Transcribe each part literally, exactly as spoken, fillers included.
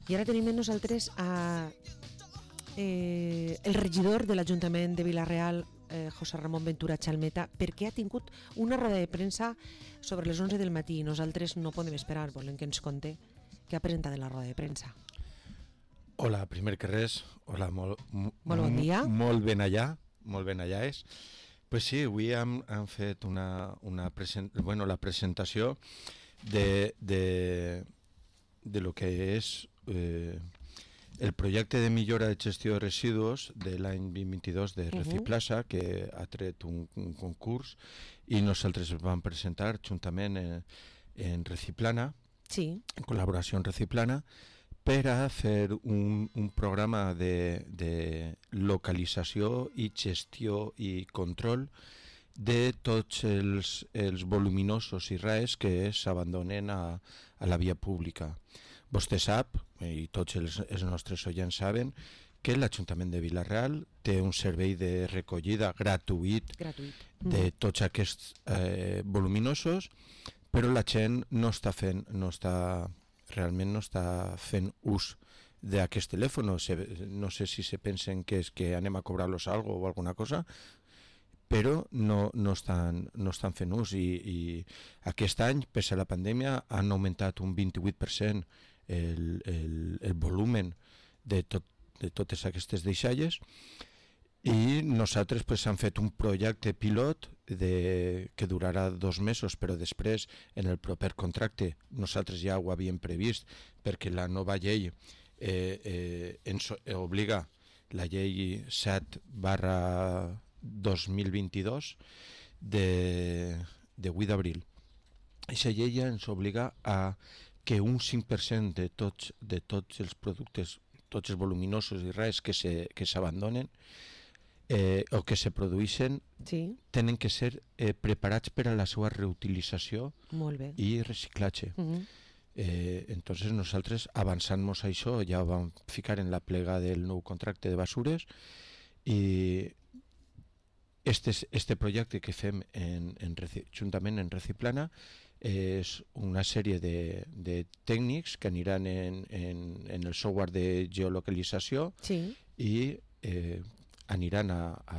I ara tenim amb nosaltres a, eh, el regidor de l'Ajuntament de Vila-real, eh, José Ramón Ventura Chalmeta, perquè ha tingut una roda de premsa sobre les onze del matí i nosaltres no podem esperar, volem que ens conte què ha presentat en la roda de premsa. Hola, primer que res, hola, molt, molt bon dia. Molt ben allà, molt ben allà és. Pues sí, avui hem, hem fet una, una present, bueno, la presentació de, de, de lo que és eh, el projecte de millora de gestió de residus de l'any vint vint-i-dos de Reciplasa, uh-huh. que ha tret un, un concurs i nosaltres el vam presentar juntament en, en Reciplana, sí. en col·laboració amb Reciplana, per a fer un, un programa de, de localització i gestió i control de tots els, els voluminosos i res que s'abandonen a, a la via pública. Vostè sap, i tots els, els nostres oients saben, que l'Ajuntament de Vila-real té un servei de recollida gratuït, gratuït. de tots aquests eh, voluminosos, però la gent no està fent, no està, realment no està fent ús d'aquest telèfon. No sé si se pensen que és que anem a cobrar-los algo o alguna cosa, però no, no, estan, no estan fent ús i, i aquest any, pese a la pandèmia, han augmentat un vint-i-vuit per cent el, el, el volumen de, tot, de totes aquestes deixalles i nosaltres pues, hem fet un projecte pilot de, que durarà dos mesos, però després en el proper contracte nosaltres ja ho havíem previst perquè la nova llei eh, eh, ens obliga, la llei set barra dos mil vint-i-dos de, de vuit d'abril. Aquesta llei ja ens obliga a que un cinc per cent de tots, de tots els productes, tots els voluminosos i res que se, que s'abandonen eh, o que se produeixen, sí. tenen que ser eh, preparats per a la seva reutilització Molt bé. i reciclatge. Uh-huh. eh, entonces nosaltres avançant-nos a això ja ho vam ficar en la plega del nou contracte de basures i este, este projecte que fem en, en, juntament en Reciplana és una sèrie de, de tècnics que aniran en, en, en el software de geolocalització, sí. i eh, aniran a, a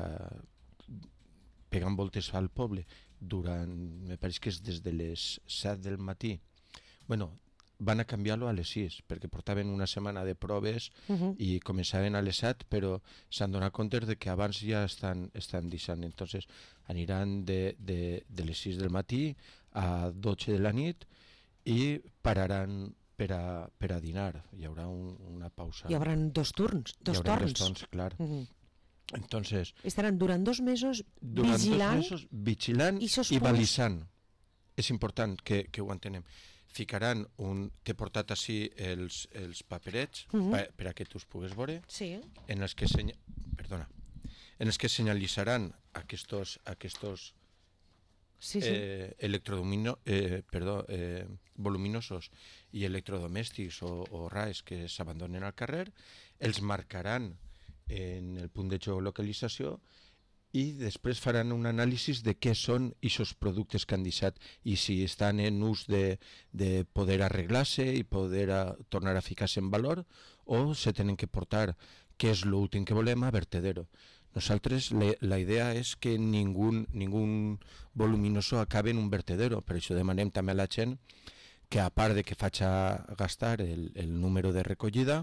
pegant voltes al poble durant, me pareix que és des de les set del matí. Bueno, van a canviar-lo a les sis perquè portaven una setmana de proves uh-huh. i començaven a les set, però s'han donat compte de que abans ja estan, estan deixant. Entonces aniran de, de, de les sis del matí a dotze de la nit i pararan per a, per a dinar. Hi haurà un, una pausa. Hi haurà dos turns, dos Hi haurà torns. dos torns, clar. Uh-huh. Entonces, estaran durant dos mesos durant vigilant, dos mesos vigilant i, i balisant. És important que, que ho entenem. Ficaran un... T'he portat així els, els paperets uh-huh. per, per a que tu els pugues veure, sí. en els que senya... perdona, en els que senyalitzaran aquestos, aquestos sí, sí. Eh, electrodomino, eh, perdó, eh, voluminosos i electrodomèstics o, o rais que s'abandonen al carrer, els marcaran en el punt de geolocalització i després faran un anàlisi de què són aquests productes que han deixat i si estan en ús de, de poder arreglar-se i poder a, tornar a ficar-se en valor o se tenen que portar, que és l'últim que volem, a vertedero. Nosaltres le, la idea és que ningú, ningú voluminoso acabe en un vertedero, per això demanem també a la gent que a part de que faci gastar el, el número de recollida,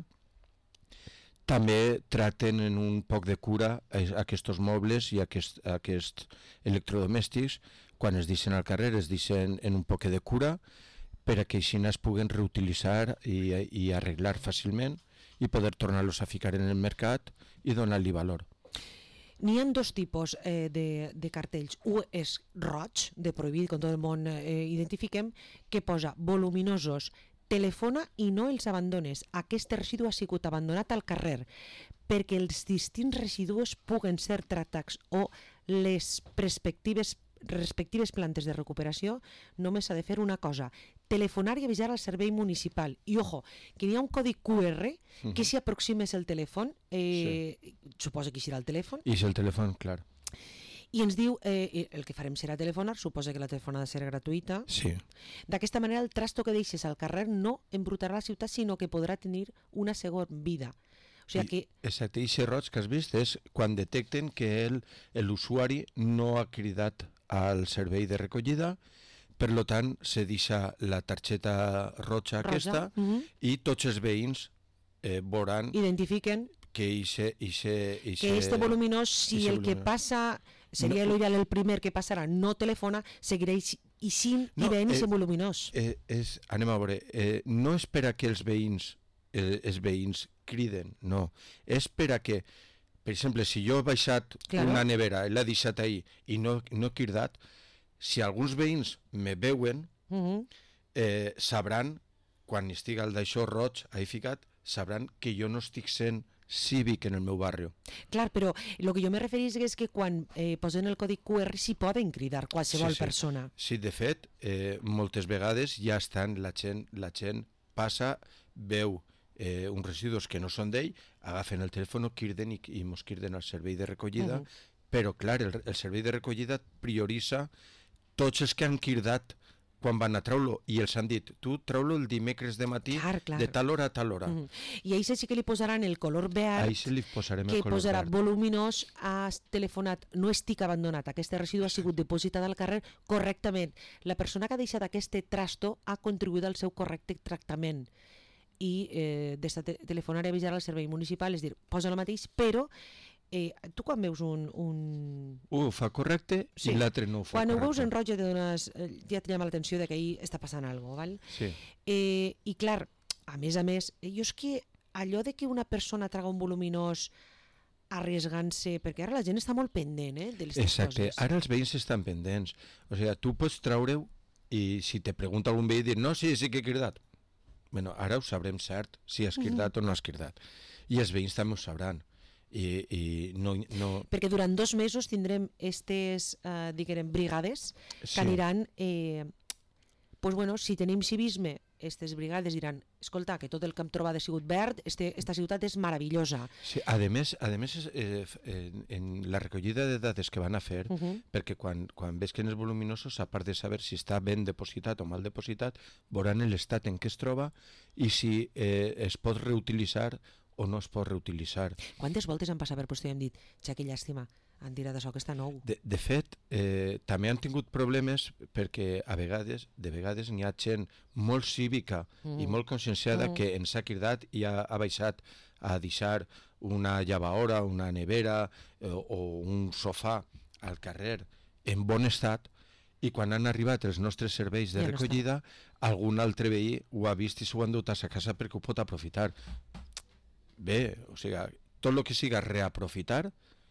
també tracten en un poc de cura aquests mobles i aquests, aquests electrodomèstics. Quan es deixen al carrer es deixen en un poc de cura per a que així es puguen reutilitzar i, i arreglar fàcilment i poder tornar-los a ficar en el mercat i donar-li valor. N'hi ha dos tipus eh, de, de cartells. Un és roig, de prohibit, com tot el món eh, identifiquem, que posa voluminosos, telefona i no els abandones. Aquest residu ha sigut abandonat al carrer perquè els distints residus puguen ser tractats o les respectives, respectives plantes de recuperació. Només s'ha de fer una cosa: telefonar i avisar al servei municipal. I ojo, que hi ha un codi Q R que uh-huh. si aproximes el telèfon, eh, sí. suposa que serà el telèfon. I és el telèfon, clar. I ens diu, eh, el que farem serà telefonar, suposa que la telefonada ha de ser gratuïta. Sí. D'aquesta manera el trasto que deixes al carrer no embrutarà la ciutat, sinó que podrà tenir una segona vida. O sigui que... I, exacte, i aquest roig que has vist és quan detecten que l'usuari no ha cridat al servei de recollida, per lo tant se deixa la targeta roja aquesta uh -huh. i tots els veïns eh, veuran identifiquen que ixe, ixe, ixe, que este voluminós, si el que passa seria no, el primer que passarà, no telefona, seguirà eixint no, i veient aquest eh, voluminós. Eh, és, anem a veure, eh, no és per a que els veïns, eh, els veïns criden, no. És per a que, per exemple, si jo he baixat claro. una nevera i l'he deixat ahí i no, no he cridat, si alguns veïns me veuen, uh -huh. eh, sabran, quan estigui el d'això roig ahí ficat, sabran que jo no estic sent cívic en el meu barri. Clar, però el que jo me referís és que quan eh, posen el codi Q R s'hi poden cridar qualsevol sí, sí. persona. Sí, de fet, eh, moltes vegades ja estan, la gent, la gent passa, veu eh, uns residus que no són d'ell, agafen el telèfon, criden i, i mos criden al servei de recollida, uh -huh. però clar, el, el servei de recollida prioritza tots els que han cridat quan van a treure-lo, i els han dit, tu treu-lo el dimecres de matí, clar, clar. de tal hora a tal hora. Mm. I a això sí que li posaran el color verd, sí li posarem que el color posarà verd. Voluminós, has telefonat, no estic abandonat, aquest residu ha sigut depositat al carrer correctament. La persona que ha deixat aquest trasto ha contribuït al seu correcte tractament. I eh, des de te telefonar i avisar al servei municipal, és dir, posa el mateix, però Eh, tu quan veus un... un... Un ho fa correcte sí. i l'altre no ho fa quan correcte. Quan ho veus en roig ja, dones, ja et llama l'atenció que ahí està passant alguna cosa, val? Sí. Eh, I clar, a més a més, jo és que allò de que una persona traga un voluminós arriesgant-se, perquè ara la gent està molt pendent eh, de les Exacte, coses. Ara els veïns estan pendents. O sigui, tu pots treure-ho i si te pregunta algun veí dir, no, sí, sí que he cridat. Bueno, ara ho sabrem cert, si has cridat mm -hmm. o no has cridat. I els veïns també ho sabran. I, i no, no... Perquè durant dos mesos tindrem aquestes eh, diguem, brigades que sí. aniran eh, pues bueno, si tenim civisme, aquestes brigades diran, escolta, que tot el que hem trobat ha sigut verd, este, esta ciutat és meravellosa. Sí, a més, a més eh, en, en la recollida de dades que van a fer, uh -huh. perquè quan, quan vesquen els voluminosos, a part de saber si està ben depositat o mal depositat, veuran l'estat en què es troba i si eh, es pot reutilitzar o no es pot reutilitzar. Quantes voltes han passat per vostè i hem dit, ja que llàstima, han tirat això que està nou? De, de fet, eh, també han tingut problemes perquè a vegades, de vegades n'hi ha gent molt cívica mm. i molt conscienciada mm. que ens ha cridat i ha, ha baixat a deixar una llevaora, una nevera eh, o un sofà al carrer en bon estat, i quan han arribat els nostres serveis de ja recollida, no algun altre veí ho ha vist i s'ho ha endut a sa casa perquè ho pot aprofitar. Bé, o sigui, tot el que siga reaprofitar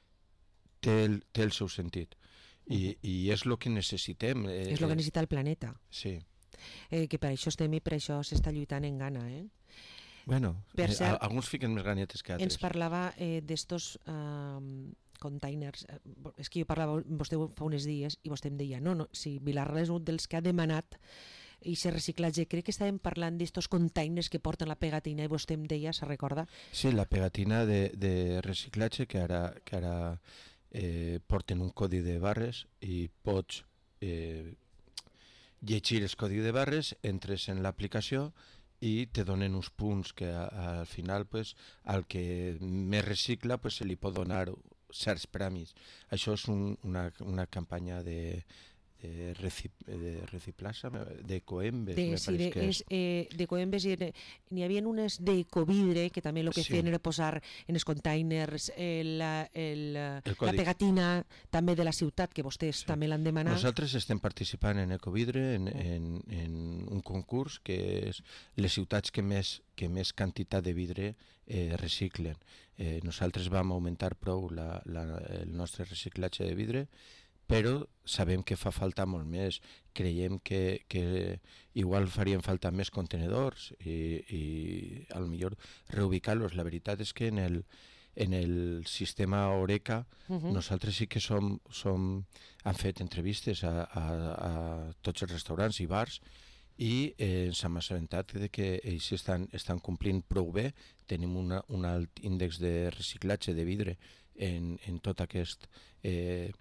té el, té el seu sentit i, i és el que necessitem. Eh, és el que necessita el planeta. Sí. Eh, que per això estem i per això s'està lluitant en gana, eh? Bueno, per eh, cert, alguns fiquen més ganetes que altres. Ens parlava eh, d'estos eh, containers, eh, és que jo parlava amb vostè fa uns dies i vostè em deia, no, no, si Vilarra és un dels que ha demanat i aquest reciclatge, crec que estàvem parlant d'estos containers que porten la pegatina i vostè em deia, se recorda? Sí, la pegatina de, de reciclatge que ara, que ara eh, porten un codi de barres i pots eh, llegir el codi de barres, entres en l'aplicació i te donen uns punts que a, al final pues, al que més recicla pues, se li pot donar certs premis. Això és un, una, una campanya de de, recip, de reciclatge, de Ecoembes, de, me sí, pareix de, que és. és eh, de Ecoembes n'hi havia unes d'Ecovidre que també el que sí. feien era posar en els containers el, el, el la pegatina també de la ciutat, que vostès sí. també l'han demanat. Nosaltres estem participant en Ecovidre en, en, en un concurs que és les ciutats que més, que més quantitat de vidre eh, reciclen. Eh, nosaltres vam augmentar prou la, la, el nostre reciclatge de vidre, però sabem que fa falta molt més. Creiem que, que igual farien falta més contenedors i, i a lo millor reubicar-los. La veritat és que en el, en el sistema Oreca uh-huh. nosaltres sí que som, som, han fet entrevistes a, a, a tots els restaurants i bars i eh, ens hem assabentat de que ells estan, estan complint prou bé. Tenim una, un alt índex de reciclatge de vidre en, en tot aquest eh,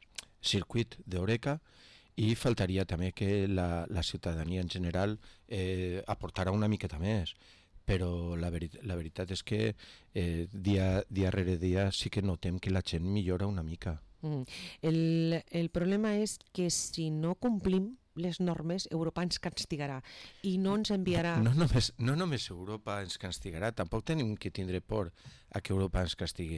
circuit d'Oreca, i faltaria també que la, la ciutadania en general eh, aportara una miqueta més, però la, veri la veritat és que eh, dia, dia rere dia sí que notem que la gent millora una mica. Mm. El, el problema és que si no complim les normes, Europa ens castigarà i no ens enviarà... No només, no només Europa ens castigarà, tampoc tenim que tindre por a que Europa ens castigui.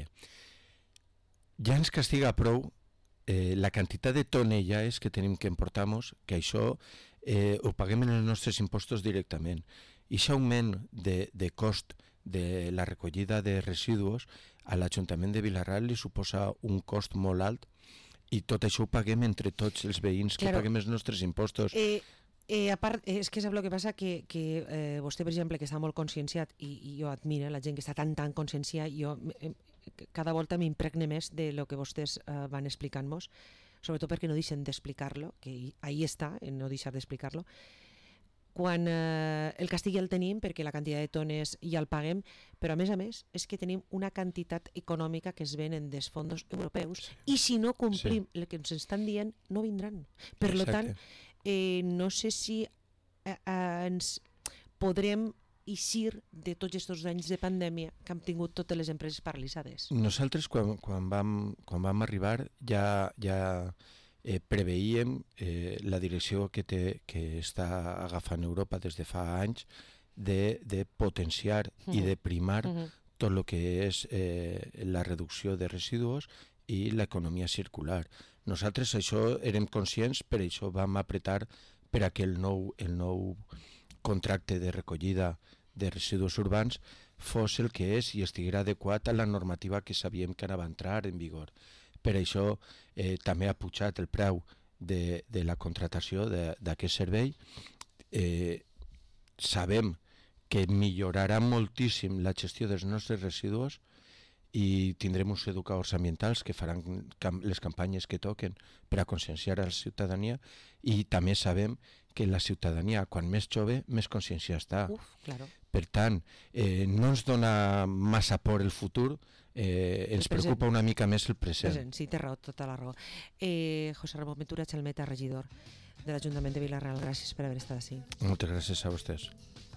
Ja ens castiga prou eh, la quantitat de tonelles que tenim que emportar-nos, que això eh, ho paguem en els nostres impostos directament. I aquest augment de, de cost de la recollida de residus a l'Ajuntament de Vila-real li suposa un cost molt alt, i tot això ho paguem entre tots els veïns, que claro, paguem els nostres impostos. Eh, eh, a part, és que sap el que passa, que, que eh, vostè, per exemple, que està molt conscienciat, i, i jo admiro la gent que està tan, tan conscienciat, jo eh, cada volta m'impregne més de lo que vostès eh, van explicant-nos, sobretot perquè no deixen d'explicar-lo, que ahí està, en no deixar d'explicar-lo. Quan eh, el càstig ja el tenim, perquè la quantitat de tones ja el paguem, però a més a més és que tenim una quantitat econòmica que es venen dels fons europeus, i si no complim sí. el que ens estan dient, no vindran. Per Exacte. Tant, eh, no sé si eh, eh, ens podrem eixir de tots aquests anys de pandèmia que han tingut totes les empreses paralitzades. Nosaltres, quan, quan, vam, quan vam arribar, ja... ja Eh, preveíem eh, la direcció que, té, que està agafant Europa des de fa anys de, de potenciar uh-huh. i de primar uh-huh. tot el que és eh, la reducció de residus i l'economia circular. Nosaltres això érem conscients, per això vam apretar per a que el nou, el nou contracte de recollida de residus urbans fos el que és i estiguera adequat a la normativa que sabíem que anava a entrar en vigor. Per això eh, també ha pujat el preu de, de la contratació d'aquest servei. Eh, sabem que millorarà moltíssim la gestió dels nostres residus i tindrem uns educadors ambientals que faran cam les campanyes que toquen per a conscienciar a la ciutadania, i també sabem que la ciutadania, quan més jove, més consciència està. Uf, claro. Per tant, eh, no ens dona massa por el futur, eh, ens preocupa una mica més el present. present. Sí, té raó, tota la raó. Eh, José Ramón Ventura Chalmeta, regidor de l'Ajuntament de Vila-real, gràcies per haver estat així. Moltes gràcies a vostès.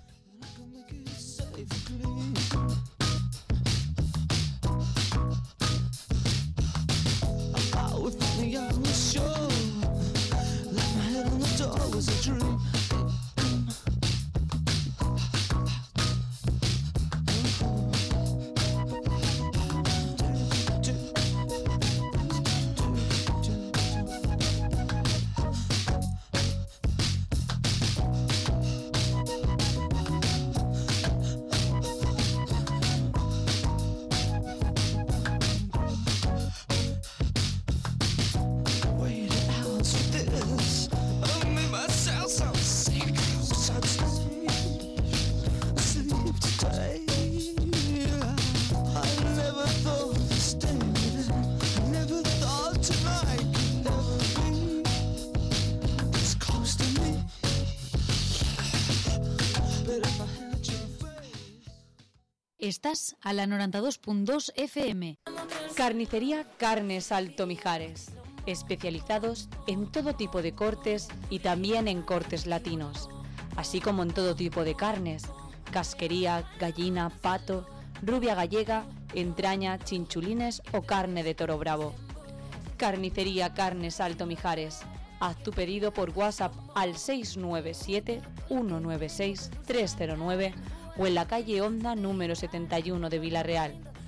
Estás a la noventa y dos punto dos F M. Carnicería Carnes Alto Mijares. Especializados en todo tipo de cortes y también en cortes latinos, así como en todo tipo de carnes: casquería, gallina, pato, rubia gallega, entraña, chinchulines o carne de toro bravo. Carnicería Carnes Alto Mijares. Haz tu pedido por WhatsApp al seis nueve siete, uno nueve seis, tres cero nueve o en la calle Honda número setenta y uno de Vila-real.